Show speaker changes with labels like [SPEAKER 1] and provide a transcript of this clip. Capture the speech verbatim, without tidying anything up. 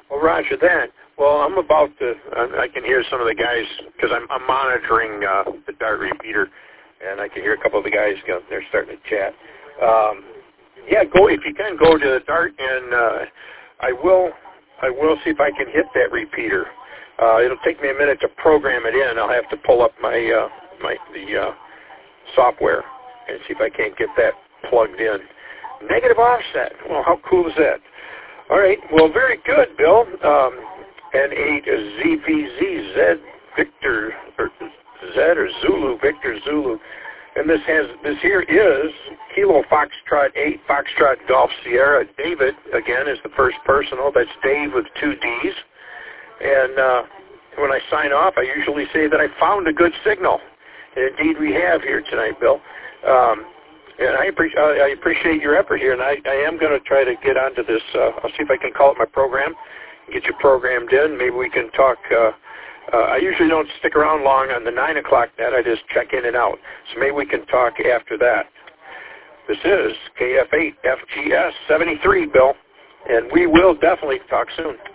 [SPEAKER 1] Well, Roger that. Well, I'm about to, I can hear some of the guys, because I'm, I'm monitoring uh, the DART repeater, and I can hear a couple of the guys, go, they're starting to chat. Um, yeah, go if you can, go to the DART, and uh, I will I will see if I can hit that repeater. Uh, it'll take me a minute to program it in. I'll have to pull up my, uh, my the uh, software and see if I can't get that plugged in. Negative offset. Well, how cool is that? All right. Well, very good, Bill. Um, N eight Z V Z, Z Victor, or Z or Zulu, Victor Zulu. And this has, this here is Kilo Foxtrot eight, Foxtrot Golf Sierra. David, again, is the first personal. That's Dave with two D's. And uh, when I sign off, I usually say that I found a good signal. And indeed we have here tonight, Bill. Um, and I, appre- uh, I appreciate your effort here, and I, I am going to try to get onto this. Uh, I'll see if I can call it my program, get you programmed in. Maybe we can talk. Uh, uh, I usually don't stick around long on the nine o'clock net. I just check in and out. So maybe we can talk after that. This is K F eight F G S seventy-three, Bill, and we will definitely talk soon.